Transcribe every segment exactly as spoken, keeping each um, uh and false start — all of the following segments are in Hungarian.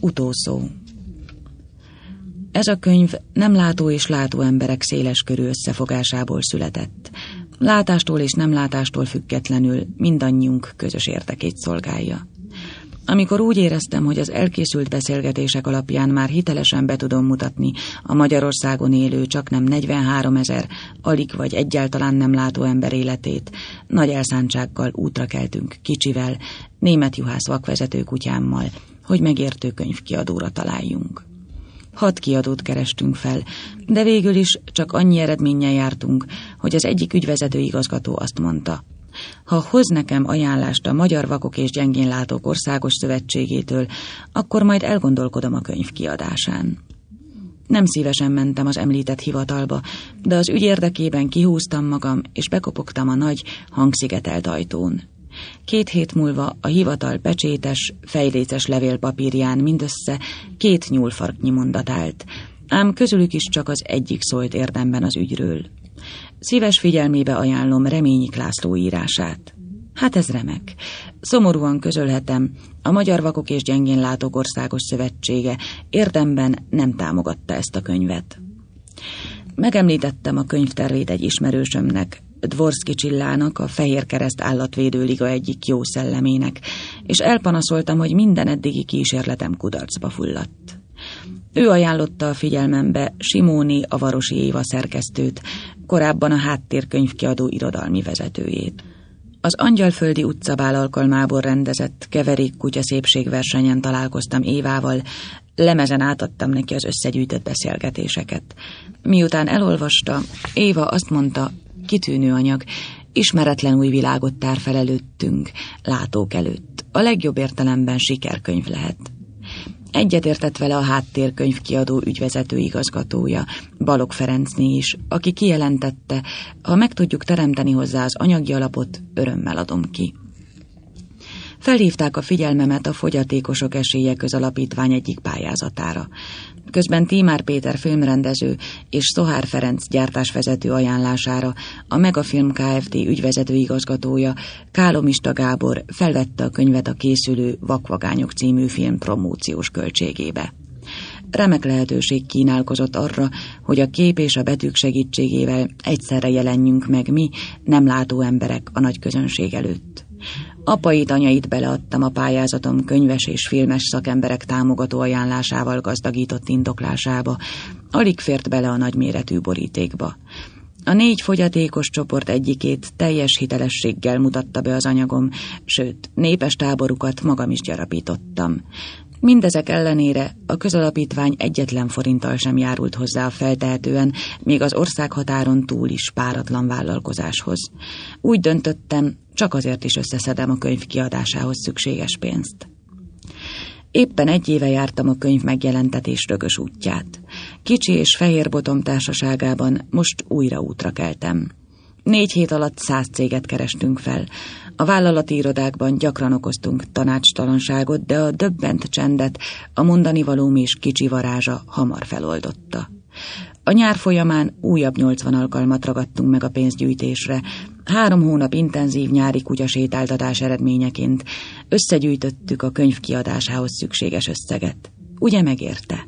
Utószó. Ez a könyv nem látó és látó emberek széleskörű összefogásából született. Látástól és nem látástól függetlenül mindannyiunk közös érdekét szolgálja. Amikor úgy éreztem, hogy az elkészült beszélgetések alapján már hitelesen be tudom mutatni a Magyarországon élő csaknem negyvenháromezer, alig vagy egyáltalán nem látó ember életét, nagy elszántsággal útra keltünk Kicsivel, német juhász vakvezető kutyámmal, hogy megértő könyvkiadóra találjunk. Hat kiadót kerestünk fel, de végül is csak annyi eredménnyel jártunk, hogy az egyik ügyvezető igazgató azt mondta: ha hoz nekem ajánlást a Magyar Vakok és Gyengénlátók Országos Szövetségétől, akkor majd elgondolkodom a könyv kiadásán. Nem szívesen mentem az említett hivatalba, de az ügy érdekében kihúztam magam, és bekopogtam a nagy, hangszigetelt ajtón. Két hét múlva a hivatal pecsétes, fejléces levélpapírján mindössze két nyúlfarknyi mondat állt, ám közülük is csak az egyik szólt érdemben az ügyről. Szíves figyelmébe ajánlom Reményik László írását. Hát ez remek. Szomorúan közölhetem, a Magyar Vakok és Gyengénlátók Országos Szövetsége érdemben nem támogatta ezt a könyvet. Megemlítettem a könyvtervét egy ismerősömnek, Dvorszky Csillának, a Fehér Kereszt Állatvédő Liga egyik jó szellemének, és elpanaszoltam, hogy minden eddigi kísérletem kudarcba fulladt. Ő ajánlotta a figyelmembe Simóni Avarosi Éva szerkesztőt, korábban a Háttérkönyvkiadó irodalmi vezetőjét. Az Angyalföldi utcabál alkalmából rendezett keverékkutya szépségversenyen találkoztam Évával, lemezen átadtam neki az összegyűjtött beszélgetéseket. Miután elolvasta, Éva azt mondta, kitűnő anyag, ismeretlen új világot tár fel előttünk, látók előtt. A legjobb értelemben sikerkönyv lehet. Egyetértett vele a Háttérkönyvkiadó ügyvezető igazgatója, Balogh Ferencné is, aki kijelentette, ha meg tudjuk teremteni hozzá az anyagi alapot, örömmel adom ki. Felhívták a figyelmemet a Fogyatékosok Esélye Közalapítvány egyik pályázatára. Közben Tímár Péter filmrendező és Szohár Ferenc gyártásvezető ajánlására a Megafilm Kft. Ügyvezető igazgatója, Kálomista Gábor felvette a könyvet a készülő Vakvagányok című film promóciós költségébe. Remek lehetőség kínálkozott arra, hogy a kép és a betűk segítségével egyszerre jelenjünk meg mi, nem látó emberek a nagy közönség előtt. Apait, anyait beleadtam a pályázatom könyves és filmes szakemberek támogató ajánlásával gazdagított indoklásába, alig fért bele a nagyméretű borítékba. A négy fogyatékos csoport egyikét teljes hitelességgel mutatta be az anyagom, sőt, népes táborukat magam is gyarapítottam. Mindezek ellenére a közalapítvány egyetlen forinttal sem járult hozzá a feltehetően, még az országhatáron túl is páratlan vállalkozáshoz. Úgy döntöttem, csak azért is összeszedem a könyv kiadásához szükséges pénzt. Éppen egy éve jártam a könyv megjelentetés rögös útját. Kicsi és Fehérbotom társaságában most újra útra keltem. Négy hét alatt száz céget kerestünk fel. A vállalati irodákban gyakran okoztunk tanácstalanságot, de a döbbent csendet a mondanivalóm és Kicsi varázsa hamar feloldotta. A nyár folyamán újabb nyolcvan alkalmat ragadtunk meg a pénzgyűjtésre. Három hónap intenzív nyári kutyasétáltatás eredményeként összegyűjtöttük a könyv kiadásához szükséges összeget. Ugye megérte?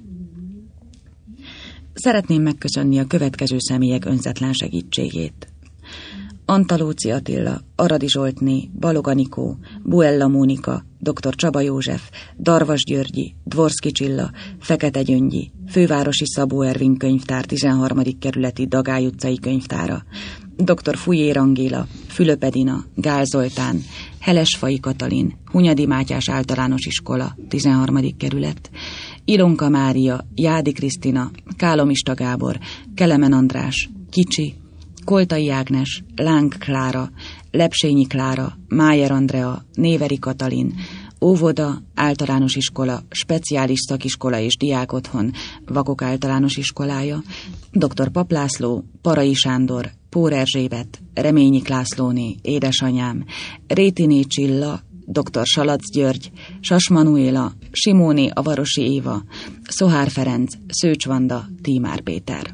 Szeretném megköszönni a következő személyek önzetlen segítségét. Antalóci Attila, Aradi Zsoltné, Balog Anikó, Buella Mónika, dr. Csaba József, Darvas Györgyi, Dvorszky Csilla, Fekete Gyöngyi, Fővárosi Szabó Ervin könyvtár tizenharmadik kerületi Dagály utcai könyvtára, dr. Fujér Angéla, Fülöp Edina, Gál Zoltán, Helesfai Katalin, Hunyadi Mátyás általános iskola, tizenharmadik kerület, Ilonka Mária, Jádi Krisztina, Kálomista Gábor, Kelemen András, Kicsi, Koltai Ágnes, Láng Klára, Lepsényi Klára, Májer Andrea, Néveri Katalin, óvoda, általános iskola, speciális szakiskola és diákotthon, Vakok általános iskolája, dr. Pap László, Parai Sándor, Pór Erzsébet, Reményik Lászlóné, édesanyám, Rétiné Csilla, dr. Salac György, Sas Manuéla, Simóni Avarosi Éva, Szohár Ferenc, Szőcs Vanda, Tímár Péter.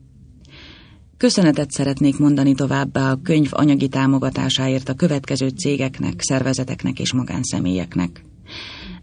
Köszönetet szeretnék mondani továbbá a könyv anyagi támogatásáért a következő cégeknek, szervezeteknek és magánszemélyeknek.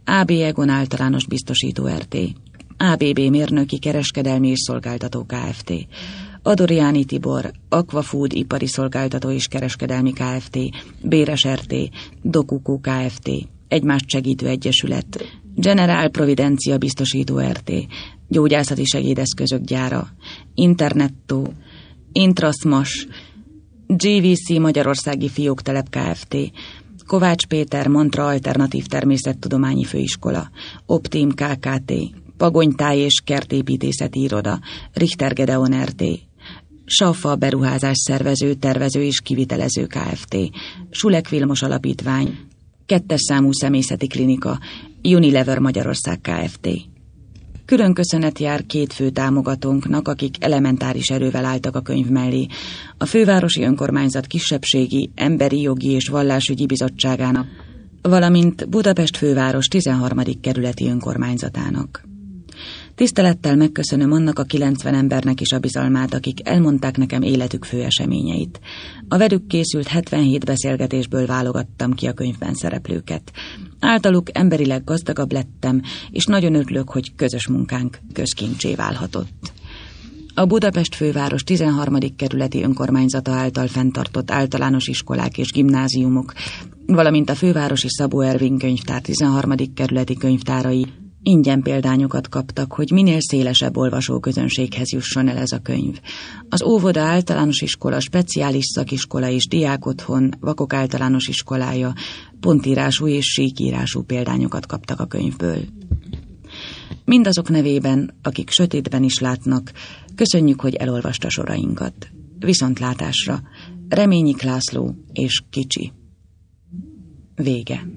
á bé Egon általános biztosító er té, á bé bé mérnöki kereskedelmi és szolgáltató Kft., Adorjáni Tibor, Aquafood ipari szolgáltató és kereskedelmi Kft., Béres er té, Dokukó Kft., Egymást segítő egyesület, General Providencia biztosító er té, Gyógyászati segédeszközök gyára, Internetto, Intrasmas, gé vé cé Magyarországi Fióktelep Kft., Kovács Péter Mantra Alternatív Természettudományi Főiskola, Optim ká ká té, Pagonytáj és Kertépítészeti Iroda, Richter Gedeon er té, Safa Beruházás Szervező, Tervező és Kivitelező Kft., Sulek Vilmos Alapítvány, Kettes számú személyzeti klinika, Unilever Magyarország Kft. Külön köszönet jár két fő támogatónknak, akik elementáris erővel álltak a könyv mellé, a Fővárosi Önkormányzat Kisebbségi, Emberi Jogi és Vallásügyi Bizottságának, valamint Budapest főváros tizenharmadik kerületi önkormányzatának. Tisztelettel megköszönöm annak a kilencven embernek is a bizalmát, akik elmondták nekem életük fő eseményeit. A velük készült hetvenhét beszélgetésből válogattam ki a könyvben szereplőket. Általuk emberileg gazdagabb lettem, és nagyon örülök, hogy közös munkánk közkincsé válhatott. A Budapest főváros tizenharmadik kerületi önkormányzata által fenntartott általános iskolák és gimnáziumok, valamint a fővárosi Szabó Ervin könyvtár tizenharmadik kerületi könyvtárai ingyen példányokat kaptak, hogy minél szélesebb olvasóközönséghez jusson el ez a könyv. Az óvoda, általános iskola, speciális szakiskola és diákotthon, vakok általános iskolája pontírású és síkírású példányokat kaptak a könyvből. Mindazok nevében, akik sötétben is látnak, köszönjük, hogy elolvasta sorainkat. Viszontlátásra, Reményik László és Kicsi. Vége.